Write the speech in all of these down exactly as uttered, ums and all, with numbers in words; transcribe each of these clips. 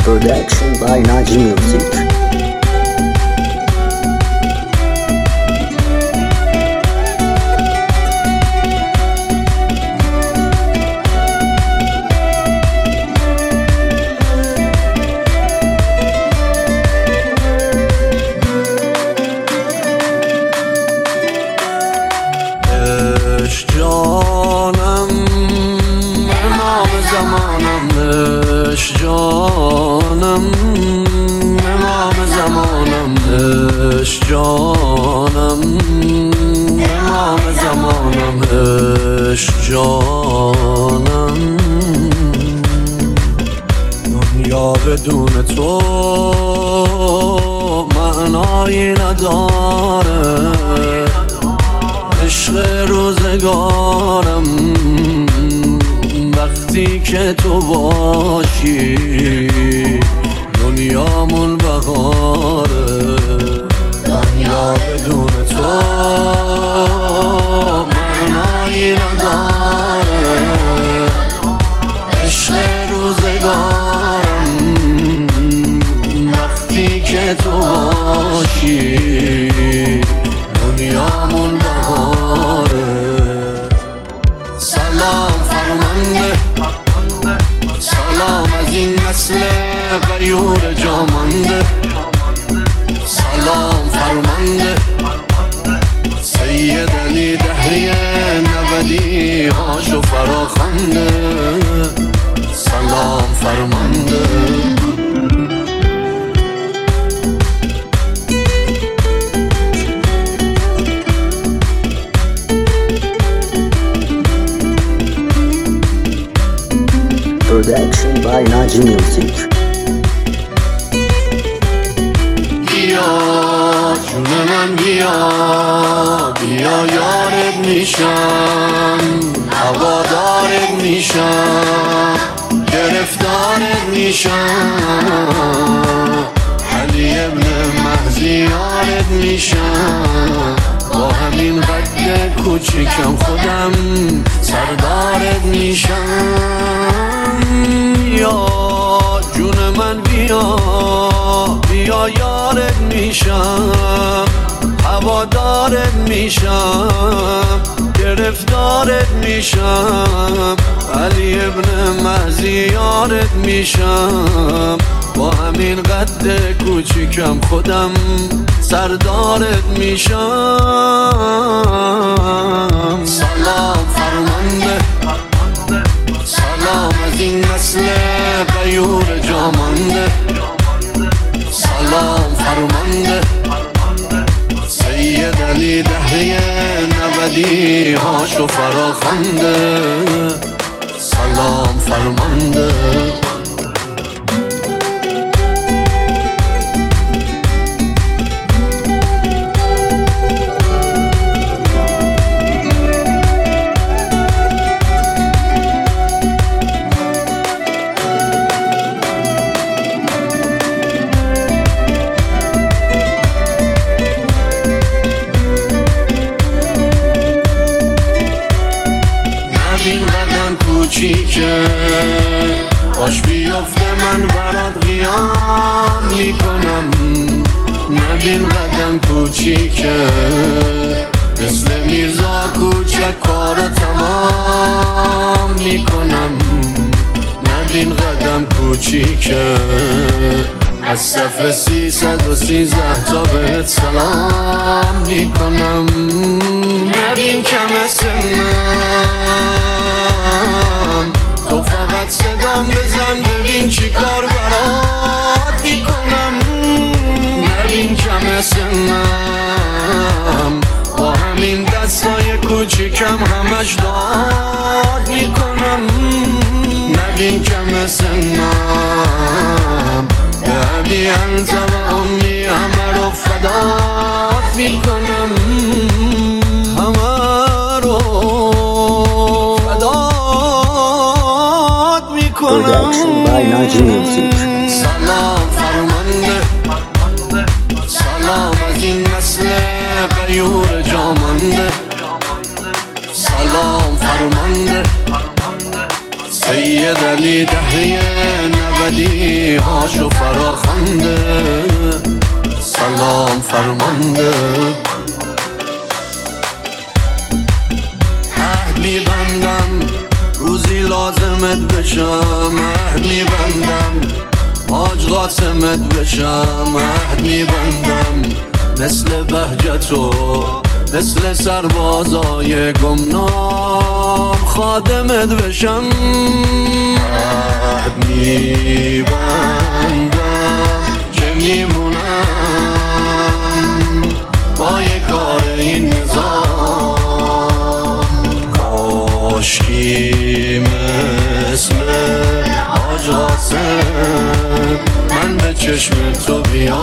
Production by Naji Music. جانم امام زمانم، عشق جانم امام زمانم، عشق جانم امام زمانم، عشق جانم. دنیا بدون تو معنایی نداره، عشق روزگارم وقتی که تو باشی دنیامون بهاره. دنیا بدون تو معنایی نداره، عشق روزگارم وقتی که تو باشی دنیامون بهاره. سلام فرمانده، سلام از این نسل غیور جامانده، سلام فرمانده سید علی دهری نودی هاشو فراخوانده، سلام فرمانده. Production by Naji Music. بیا جون من بیا، بیا یارت میشم، هوادارت میشم، گرفتارت میشم، علی ابن مهدی یارت میشم، با همین قد کوچیکم خودم سردارت میشم. بیا جون من بیا، بیا یارت میشم، هوادارت میشم، گرفتارت میشم، علی ابن مهدی یارت میشم، با همین قد کوچیکم خودم سردارت میشم. سلام فرمانده، سلام از این نسل غیور جامانده، سلام فرمانده سید علی دهری نودی هاشو فراخوانده، سلام فرمانده. این قدم کوچیکه باش بیفته من برات قیام میکنم، نبین قدم کوچیکه مثل میرزا کوچک کارو تمام میکنم، نبین قدم کوچیکه از صف سیصد و سیزده تا بهت سلام میکنم. نبین کم سنم تو فقط صدام بزن ببین چی کار برات میکنم. نبین کم سنم با همین دستای کوچیکم همش داد میکنم. نبین کم سنم به ابی انت و امی همه رو فدات میکنم، همه رو فدات میکنم. Production by Naji Music. سلام فرمانده، سلام از این نسل غیور جامانده، سلام فرمانده سید سید علی دهه نودی هاشو فرا خونده سلام فرمانده عهد میبندم روزی لازمت بشم عهد میبندم حاج قاسمت بشم عهد میبندم مثل بهجتو مثل سربازای گمنام خادمت بشم عهد میبندم که میمونم با یک کار این نظام کاشکی مثل حاج قاسم من به چشم تو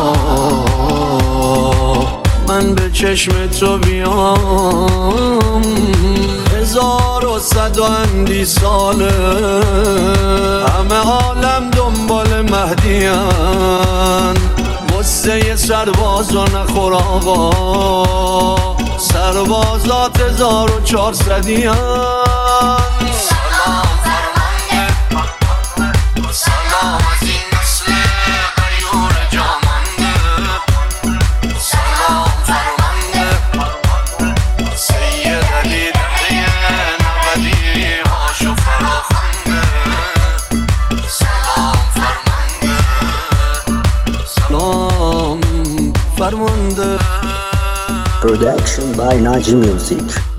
بیام من به چشم تو بیام هزار و صد و اندی ساله همه عالم دنبال مهدیان غصه سرباز و نخور آقا سربازات هزار و چهارصدیان سلام فرمانده سلام از این نسل غیور جامانده سلام فرمانده سید علی دهه نودی هاشو فرا خونده سلام فرمانده سلام فرمانده Production by Naji Music.